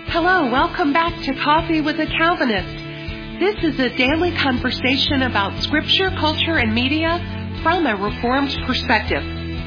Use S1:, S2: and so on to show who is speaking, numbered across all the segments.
S1: Hello, welcome back to Coffee with a Calvinist. This is a daily conversation about scripture, culture, and media from a Reformed perspective.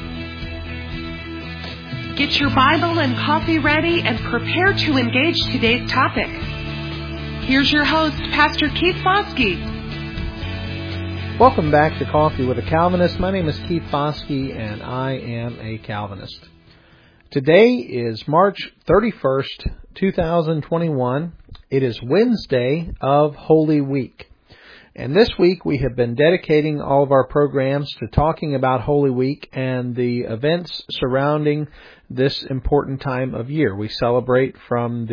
S1: Get your Bible and coffee ready and prepare to engage today's topic. Here's your host, Pastor Keith Foskey.
S2: Welcome back to Coffee with a Calvinist. My name is Keith Foskey, and I am a Calvinist. Today is March 31st, 2021. It is Wednesday of Holy Week. And this week we have been dedicating all of our programs to talking about Holy Week and the events surrounding this important time of year. We celebrate from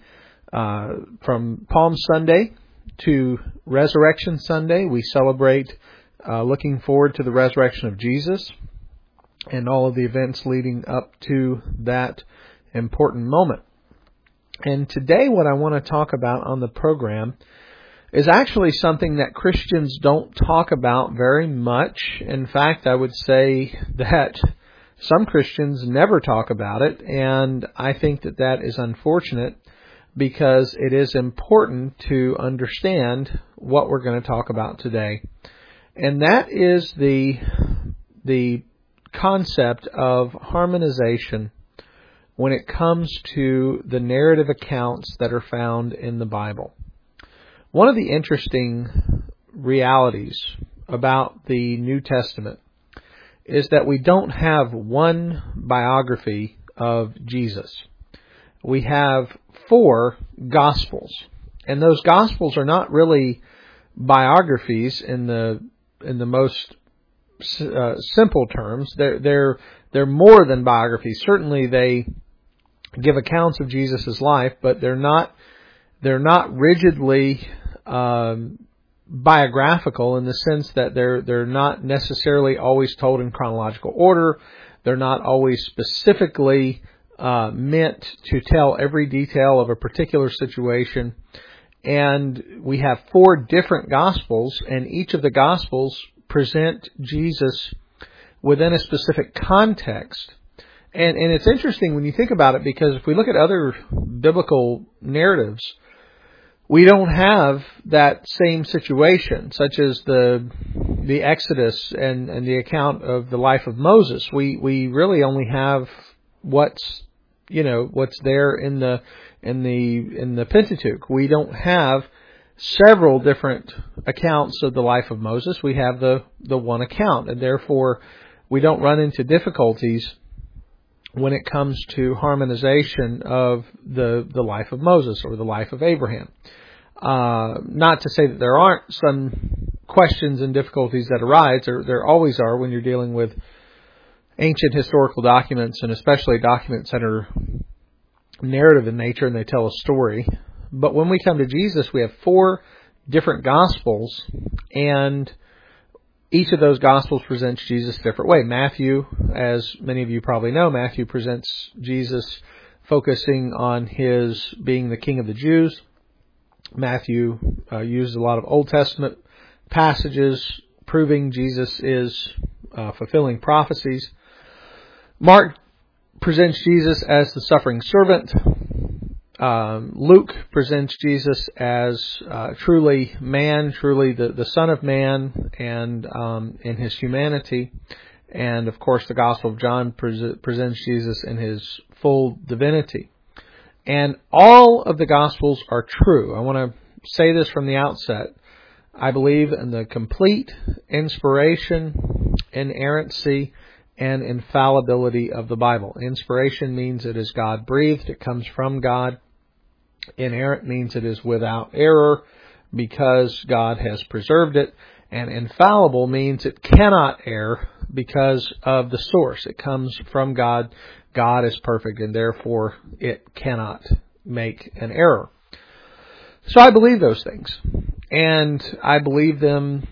S2: Palm Sunday to Resurrection Sunday. We celebrate looking forward to the resurrection of Jesus and all of the events leading up to that important moment. And today what I want to talk about on the program is actually something that Christians don't talk about very much. In fact, I would say that some Christians never talk about it, and I think that that is unfortunate because it is important to understand what we're going to talk about today. And that is the concept of harmonization when it comes to the narrative accounts that are found in the Bible. One of the interesting realities about the New Testament is that we don't have one biography of Jesus. We have 4 Gospels, and those Gospels are not really biographies in the most simple terms. They're more than biographies. Certainly, they give accounts of Jesus' life, but they're not rigidly biographical in the sense that they're not necessarily always told in chronological order. They're not always specifically meant to tell every detail of a particular situation. And we have 4 different Gospels, and each of the Gospels present Jesus within a specific context. And it's interesting when you think about it, because if we look at other biblical narratives, we don't have that same situation, such as the Exodus and the account of the life of Moses. We really only have what's there in the Pentateuch. We don't have several different accounts of the life of Moses. We have the one account, and therefore we don't run into difficulties when it comes to harmonization of the life of Moses or the life of Abraham. Not to say that there aren't some questions and difficulties that arise. There always are when you're dealing with ancient historical documents, and especially documents that are narrative in nature and they tell a story. But when we come to Jesus, we have 4 different Gospels, and each of those Gospels presents Jesus a different way. Matthew, as many of you probably know, Matthew presents Jesus focusing on his being the King of the Jews. Matthew used a lot of Old Testament passages proving Jesus is fulfilling prophecies. Mark presents Jesus as the suffering servant. Luke presents Jesus as truly man, truly the Son of Man, and in his humanity. And of course, the Gospel of John presents Jesus in his full divinity. And all of the Gospels are true. I want to say this from the outset. I believe in the complete inspiration, inerrancy, and infallibility of the Bible. Inspiration means it is God-breathed. It comes from God. Inerrant means it is without error because God has preserved it. And infallible means it cannot err because of the source. It comes from God. God is perfect, and therefore it cannot make an error. So I believe those things. And I believe them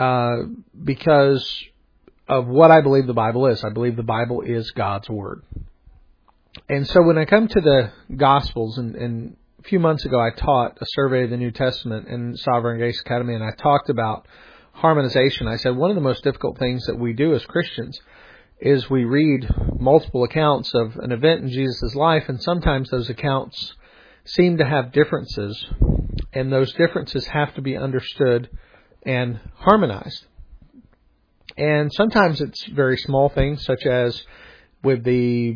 S2: because of what I believe the Bible is. I believe the Bible is God's Word. And so when I come to the Gospels, and a few months ago I taught a survey of the New Testament in Sovereign Grace Academy, and I talked about harmonization. I said one of the most difficult things that we do as Christians is we read multiple accounts of an event in Jesus' life, and sometimes those accounts seem to have differences, and those differences have to be understood and harmonized. And sometimes it's very small things, such as with the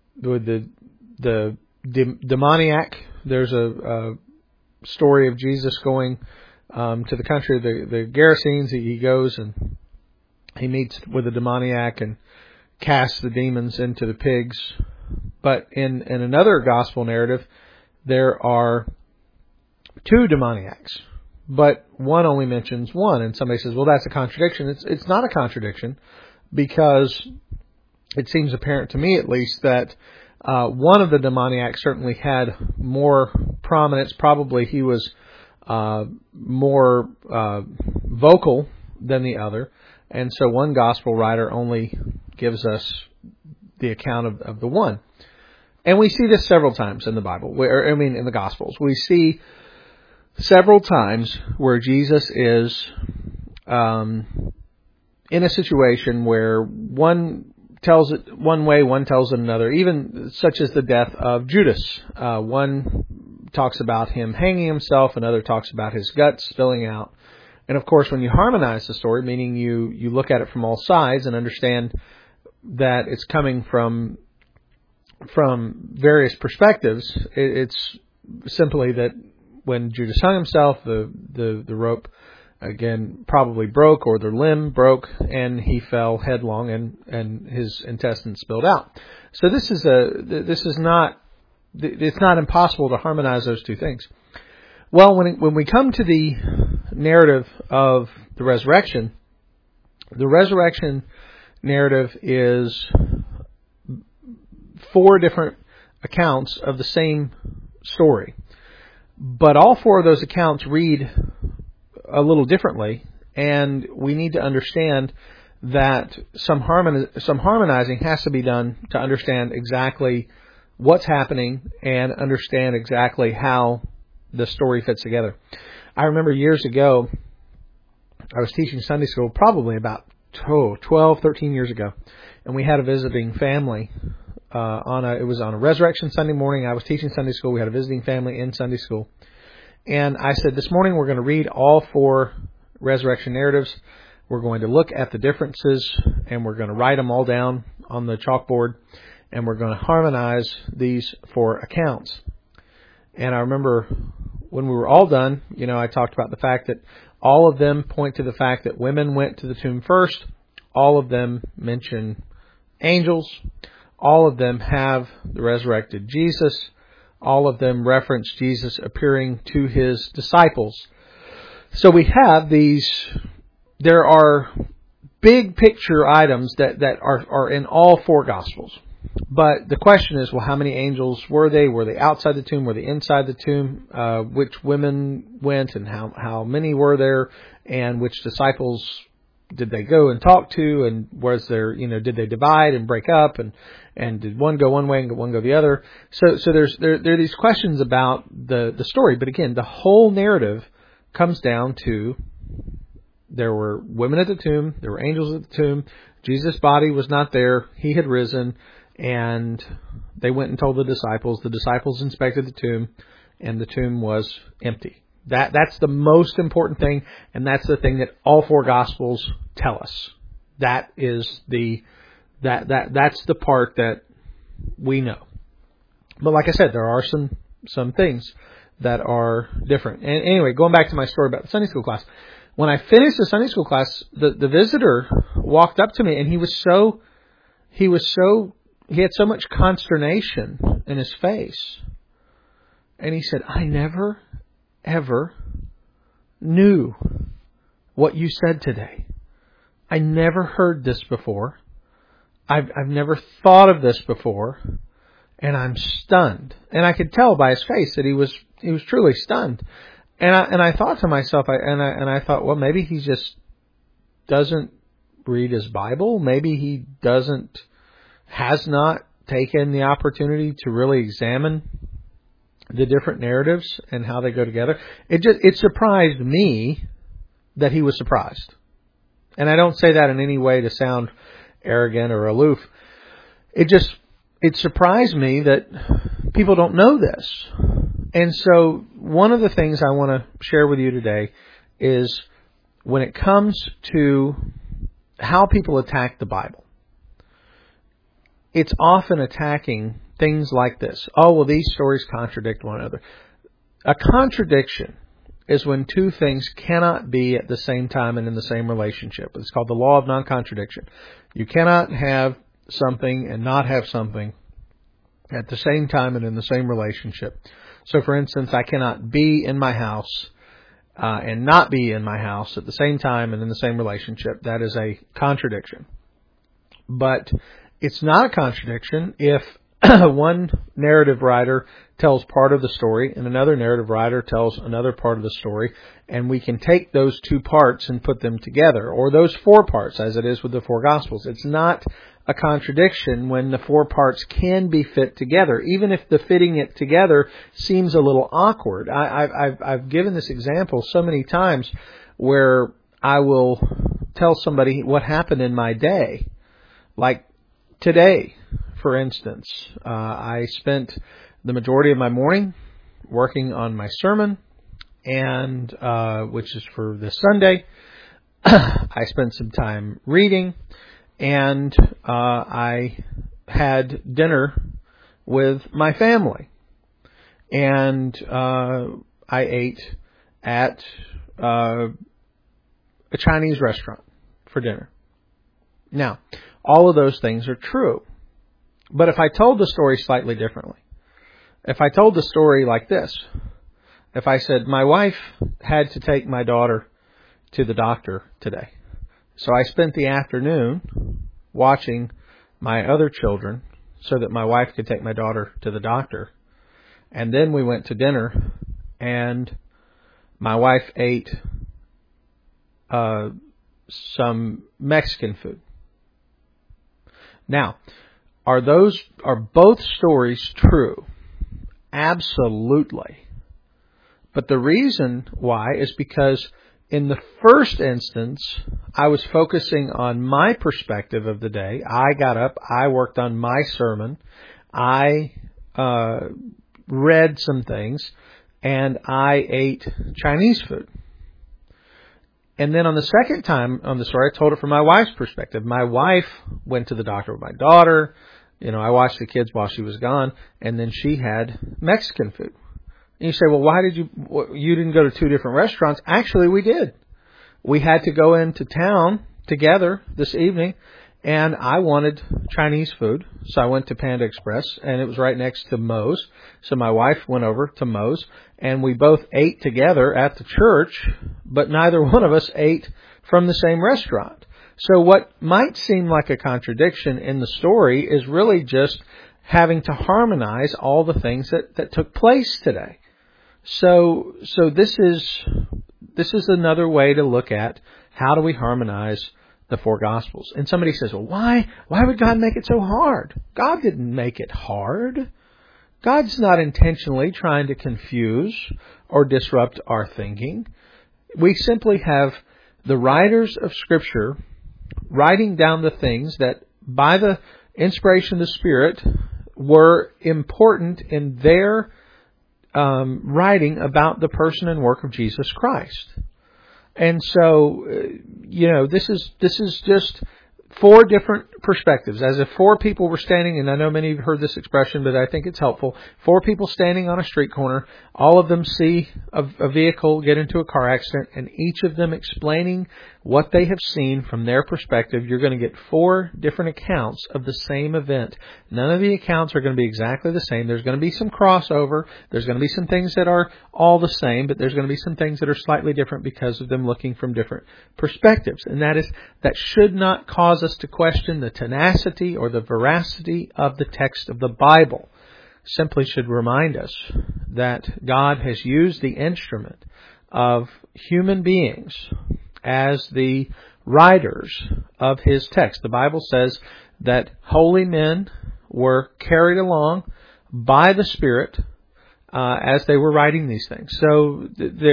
S2: demoniac. There's a story of Jesus going to the country of the Gerasenes. He goes and he meets with a demoniac and casts the demons into the pigs. But in another gospel narrative, there are two demoniacs, but one only mentions one. And somebody says, well, that's a contradiction. It's not a contradiction, because it seems apparent to me, at least, that one of the demoniacs certainly had more prominence. Probably he was more vocal than the other. And so one gospel writer only gives us the account of the one. And we see this several times in the Bible, in the Gospels. We see several times where Jesus is in a situation where one tells it one way, one tells it another, even such as the death of Judas. One talks about him hanging himself, another talks about his guts spilling out. And of course, when you harmonize the story, meaning you look at it from all sides and understand that it's coming from various perspectives, it's simply that when Judas hung himself, the rope again probably broke, or the limb broke, and he fell headlong, and his intestines spilled out. So it's not impossible to harmonize those two things. Well, when we come to the narrative of the resurrection narrative is 4 different accounts of the same story. But all 4 of those accounts read a little differently, and we need to understand that some harmonizing has to be done to understand exactly what's happening and understand exactly how the story fits together. I remember years ago, I was teaching Sunday school, probably about 12, 13 years ago, and we had a visiting family. It was on a Resurrection Sunday morning. I was teaching Sunday school. We had a visiting family in Sunday school. And I said, this morning we're going to read all 4 resurrection narratives. We're going to look at the differences, and we're going to write them all down on the chalkboard, and we're going to harmonize these 4 accounts. And I remember when we were all done, I talked about the fact that all of them point to the fact that women went to the tomb first. All of them mention angels. All of them have the resurrected Jesus. All of them reference Jesus appearing to his disciples. So we have there are big picture items that are in all 4 Gospels. But the question is, well, how many angels were they? Were they outside the tomb? Were they inside the tomb? Which women went, and how many were there? And which disciples did they go and talk to? And was there, did they divide and break up? And did one go one way and one go the other? So there are these questions about the story. But again, the whole narrative comes down to there were women at the tomb. There were angels at the tomb. Jesus' body was not there. He had risen. And they went and told the disciples. The disciples inspected the tomb, and the tomb was empty. That's the most important thing, and that's the thing that all 4 Gospels tell us. That is that's the part that we know. But like I said, there are some things that are different. And anyway, going back to my story about the Sunday school class, when I finished the Sunday school class, the visitor walked up to me, and he had so much consternation in his face. And he said, I never, ever knew what you said today. I never heard this before. I've never thought of this before. And I'm stunned. And I could tell by his face that he was truly stunned. And I thought to myself, I thought, well, maybe he just doesn't read his Bible. Maybe he has not taken the opportunity to really examine the different narratives and how they go together. It surprised me that he was surprised. And I don't say that in any way to sound arrogant or aloof. It surprised me that people don't know this. And so one of the things I want to share with you today is when it comes to how people attack the Bible, it's often attacking things like this. Oh, well, these stories contradict one another. A contradiction is when two things cannot be at the same time and in the same relationship. It's called the law of non-contradiction. You cannot have something and not have something at the same time and in the same relationship. So, for instance, I cannot be in my house and not be in my house at the same time and in the same relationship. That is a contradiction. But it's not a contradiction if one narrative writer tells part of the story and another narrative writer tells another part of the story, and we can take those two parts and put them together, or those four parts, as it is with the four Gospels. It's not a contradiction when the four parts can be fit together, even if the fitting it together seems a little awkward. I've given this example so many times where I will tell somebody what happened in my day. Like today, for instance, I spent the majority of my morning working on my sermon, and which is for this Sunday. I spent some time reading, and I had dinner with my family, and I ate at a Chinese restaurant for dinner. Now, all of those things are true, but if I told the story slightly differently, if I told the story like this, if I said, my wife had to take my daughter to the doctor today, so I spent the afternoon watching my other children so that my wife could take my daughter to the doctor. And then we went to dinner, and my wife ate some Mexican food. Now, are both stories true? Absolutely. But the reason why is because in the first instance, I was focusing on my perspective of the day. I got up, I worked on my sermon, I read some things, and I ate Chinese food. And then on the second time on the story, I told it from my wife's perspective. My wife went to the doctor with my daughter. I watched the kids while she was gone, and then she had Mexican food. And you say, well, why did you didn't go to two different restaurants? Actually, we did. We had to go into town together this evening, and I wanted Chinese food, so I went to Panda Express, and it was right next to Moe's. So my wife went over to Moe's, and we both ate together at the church, but neither one of us ate from the same restaurant. So what might seem like a contradiction in the story is really just having to harmonize all the things that took place today. So this is another way to look at how do we harmonize the four Gospels. And somebody says, well, why would God make it so hard? God didn't make it hard. God's not intentionally trying to confuse or disrupt our thinking. We simply have the writers of Scripture writing down the things that by the inspiration of the Spirit were important in their writing about the person and work of Jesus Christ. And so, this is just four different perspectives. As if four people were standing, and I know many of you have heard this expression, but I think it's helpful. Four people standing on a street corner, all of them see a vehicle get into a car accident, and each of them explaining what they have seen from their perspective. You're going to get four different accounts of the same event. None of the accounts are going to be exactly the same. There's going to be some crossover. There's going to be some things that are all the same, but there's going to be some things that are slightly different because of them looking from different perspectives. And that should not cause us to question the tenacity or the veracity of the text of the Bible. Simply should remind us that God has used the instrument of human beings as the writers of His text. The Bible says that holy men were carried along by the Spirit as they were writing these things. So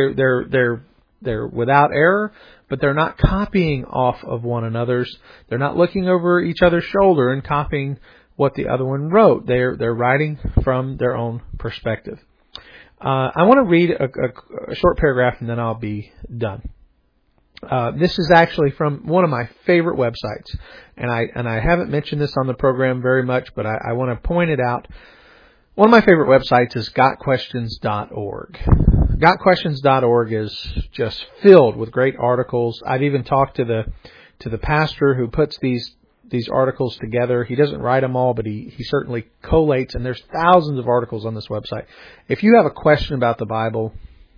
S2: they're without error, but they're not copying off of one another's. They're not looking over each other's shoulder and copying what the other one wrote. They're writing from their own perspective. I want to read a short paragraph and then I'll be done. This is actually from one of my favorite websites, and I haven't mentioned this on the program very much, but I want to point it out. One of my favorite websites is gotquestions.org. Gotquestions.org is just filled with great articles. I've even talked to the pastor who puts these articles together. He doesn't write them all, but he certainly collates, and there's thousands of articles on this website. If you have a question about the Bible,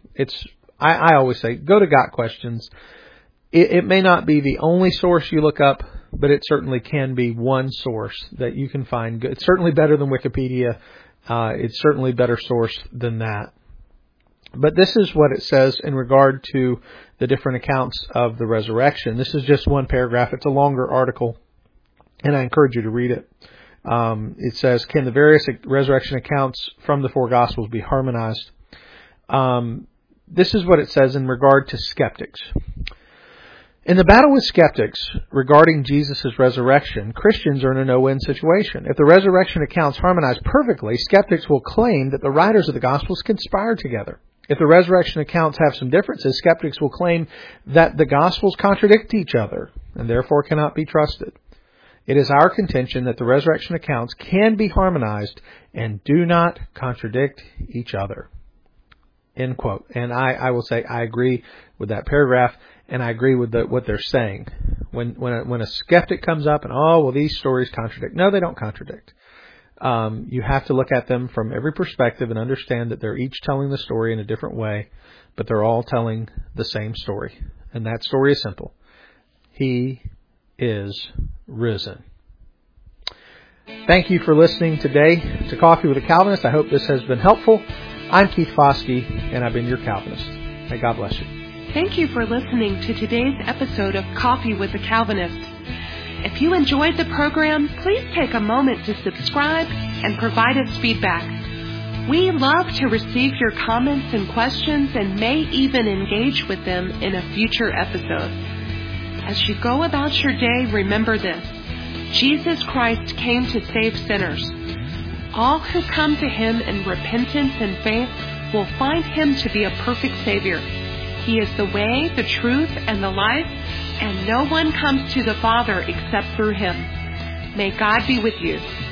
S2: I always say, go to Got Questions. It may not be the only source you look up, but it certainly can be one source that you can find good. It's certainly better than Wikipedia. It's certainly a better source than that. But this is what it says in regard to the different accounts of the resurrection. This is just one paragraph. It's a longer article, and I encourage you to read it. It says, can the various resurrection accounts from the four Gospels be harmonized? This is what it says in regard to skeptics. In the battle with skeptics regarding Jesus' resurrection, Christians are in a no-win situation. If the resurrection accounts harmonize perfectly, skeptics will claim that the writers of the Gospels conspired together. If the resurrection accounts have some differences, skeptics will claim that the Gospels contradict each other and therefore cannot be trusted. It is our contention that the resurrection accounts can be harmonized and do not contradict each other. End quote. And I will say I agree with that paragraph, and I agree with what they're saying. When a skeptic comes up and, these stories contradict. No, they don't contradict. You have to look at them from every perspective and understand that they're each telling the story in a different way, but they're all telling the same story. And that story is simple. He is risen. Thank you for listening today to Coffee with a Calvinist. I hope this has been helpful. I'm Keith Foskey, and I've been your Calvinist. May God bless you.
S1: Thank you for listening to today's episode of Coffee with a Calvinist. If you enjoyed the program, please take a moment to subscribe and provide us feedback. We love to receive your comments and questions and may even engage with them in a future episode. As you go about your day, remember this. Jesus Christ came to save sinners. All who come to Him in repentance and faith will find Him to be a perfect Savior. He is the way, the truth, and the life, and no one comes to the Father except through Him. May God be with you.